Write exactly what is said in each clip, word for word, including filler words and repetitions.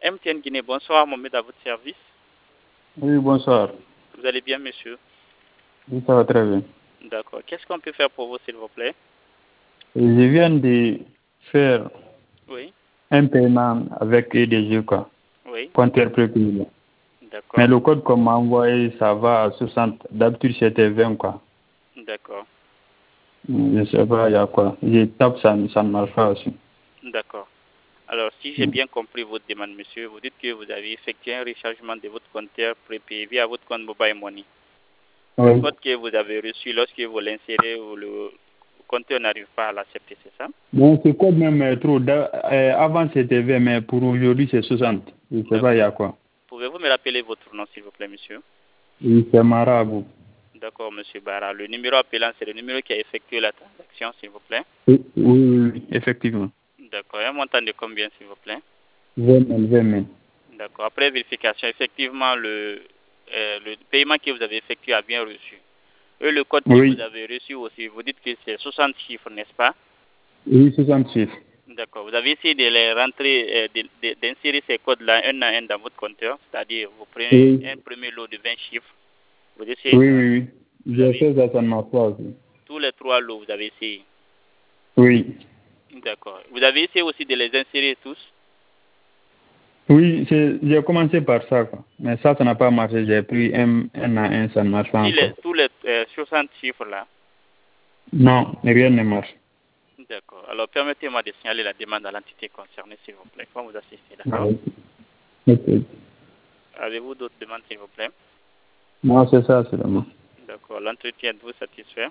M T N Guinée, bonsoir, Mohamed à votre service. Oui, bonsoir. Vous allez bien, monsieur? Oui, ça va très bien. D'accord. Qu'est-ce qu'on peut faire pour vous, s'il vous plaît? Je viens de faire Oui. un paiement avec E D G, quoi. Oui. Compteur prépayé. D'accord. Mais le code qu'on m'a envoyé, ça va à soixante. D'habitude, c'était vingt, quoi. D'accord. Je ne sais pas, il y a quoi. Je tape, ça, ça ne marche pas aussi. D'accord. Alors, si j'ai bien compris votre demande, monsieur, vous dites que vous avez effectué un rechargement de votre compteur prépayé via votre compte Mobile Money. Oui. Le code que vous avez reçu lorsque vous l'insérez ou le compteur n'arrive pas à l'accepter, c'est ça? Bon, ce code même est trop. Da- euh, avant, c'était vingt, mais pour aujourd'hui, c'est soixante. Je ne sais pas, il y a quoi. Pouvez-vous me rappeler votre nom, s'il vous plaît, monsieur? Oui, c'est Marabout. D'accord, monsieur Barra. Le numéro appelant, c'est le numéro qui a effectué la transaction, s'il vous plaît? Oui, oui, oui, effectivement. D'accord. Un montant de combien, s'il vous plaît? vingt mille, vingt mille. D'accord. Après vérification, effectivement, le, euh, le paiement que vous avez effectué a bien reçu. Et le code que Oui. vous avez reçu aussi, vous dites que c'est soixante chiffres, n'est-ce pas? Oui, soixante chiffres. D'accord. Vous avez essayé de les rentrer, euh, de- de- d'insérer ces codes-là un à un dans votre compteur, c'est-à-dire vous prenez Oui. un premier lot de vingt chiffres, vous essayez Oui, ça. oui, oui. Vous J'ai avez fait ça, ça ne marche pas aussi. tous les trois lots, vous avez essayé. Oui. D'accord. Vous avez essayé aussi de les insérer tous? Oui, c'est- j'ai commencé par ça, quoi. Mais ça, ça n'a pas marché. J'ai pris un, un à un, ça ne marche pas Si encore. les, tous les euh, soixante chiffres-là. Non, rien ne marche. D'accord. Alors, permettez-moi de signaler la demande à l'entité concernée, s'il vous plaît. Comment vous assister, Ah, d'accord? ok. Ok. Avez-vous d'autres demandes, s'il vous plaît? Non, c'est ça, c'est vraiment. D'accord. L'entretien, êtes-vous satisfait?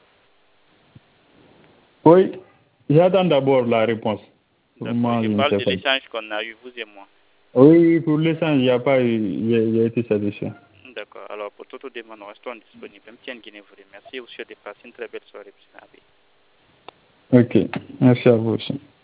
Oui, j'attends d'abord la réponse. Pour D'accord. moi, Je je ne parle sais de pas. l'échange qu'on a eu, vous et moi. Oui, pour l'instant, il n'y a pas eu, j'ai j'ai été satisfait. D'accord. Alors, pour toute demande, nous restons disponibles. M T N Guinée vous remercie. Vous souhaite de passer une très belle soirée, monsieur Nabi. Ok, merci à vous aussi.